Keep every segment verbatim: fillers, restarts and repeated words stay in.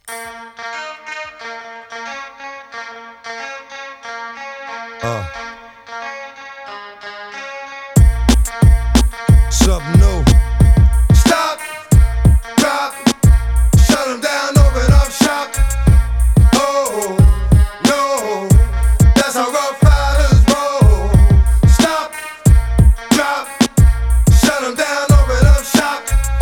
Uh. Something new. Stop, drop, shut them down, open up shop. Oh, no, that's how Rough Riders roll. Stop, drop, shut them down, open up shop.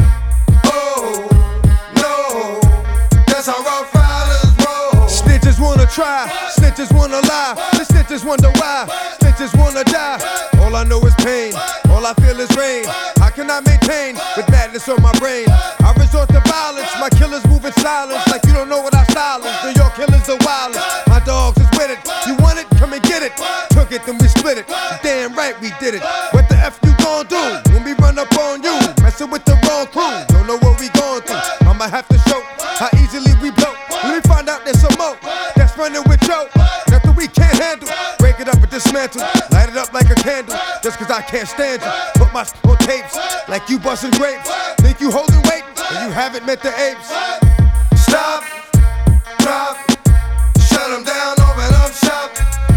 Oh, no, that's how Rough Riders roll. Snitches wanna try, snitches wanna lie. The snitches wonder why, snitches wanna die. All I know is pain, all I feel is rain. How can I maintain with madness on my brain? I resort to violence, my killers move in silence. Like you don't know what I silence. New York killers are wildest. My dogs is with it. You want it? Come and get it. Took it, then we split it. Damn right we did it. What the F you gon' do when we run up on you? Messing with the wrong crew. Don't know what we going through. I'ma have to show how easily we blow. Let me find out there's some more that's running with Joe. Nothing we can't handle. Break it up and dismantle. Light it up like a candle. Just cause I can't stand you. Put my s- on tapes like you busting grapes. Think you holding weight and you haven't met the apes. Stop, drop, shut them down, open up shop.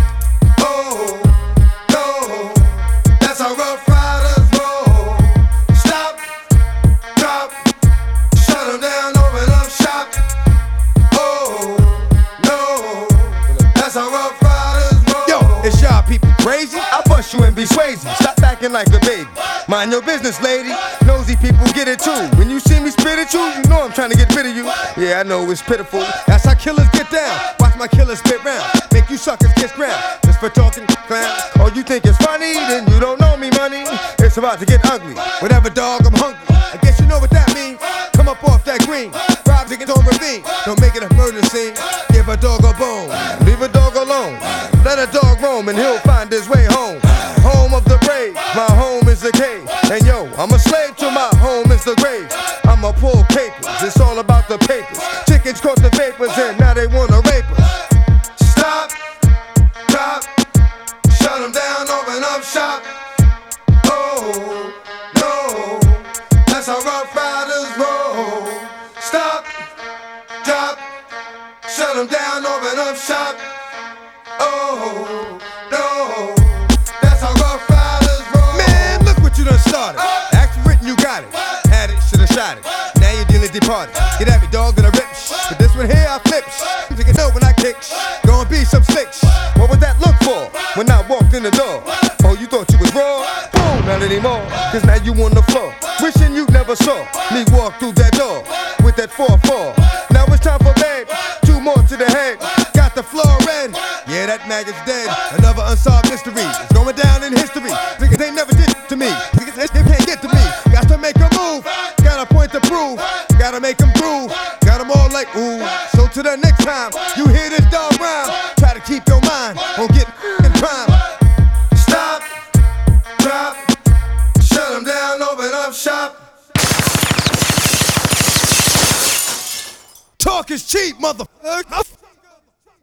Oh, no, that's how Rough Riders roll. Stop, drop, shut them down, open up shop. Oh, no, that's how Rough Riders roll. Yo, it's y'all people crazy? I bust you and be swayzy. Stop acting like a baby. Mind your business, lady. Nosy people get it too. When you see me spit at you, you know I'm trying to get rid of you. Yeah, I know it's pitiful. That's how killers get down. Watch my killers spit round. Make you suckers kiss ground. Just for talking clown. Oh, you think it's funny? Then you don't know me, money. It's about to get ugly. Whatever, dog, I'm hungry. I guess you know what that means. Come up off that green. Rob niggas on ravine. Don't make it a murder scene. Give a dog a bone. Leave a dog alone. Let a dog roam and he'll find his way home. Home of the brave. My home is the cave. And yo, I'm a slave to my home is the grave. I'ma pull capers. It's all about the papers. Chickens caught the vapors and now they wanna rape us. Stop, drop, shut them down, open up shop. Oh, no, that's how Rough Riders roll. Stop, drop, shut them down, open up shop. Oh, no, that's how Rough Riders roll. Man, look what you done started. Act written, you got it. Had it, shoulda shot it. Now you're dealing departed. Get at me, dog, that I rip. But this one here, I flip. You can know when I kick. Gonna be some slick. What would that look for when I walked in the door? Oh, you thought you was raw? Boom, not anymore. Cause now you on the floor. Wishing you never saw me walk through that door with that four four. Now it's time for bed. Two more to the head. Got the floor red. Yeah, that maggot's dead. Another unsolved mystery. It's going down in history. Niggas ain't never did to me. Niggas they can't get to me. Got to make a move. Got a point to prove. Gotta make them groove. Got them all like ooh. So to the next time you hear this dog rhyme, try to keep your mind on getting in crime. Stop, drop, shut them down, open up shop. Talk is cheap, motherfucker.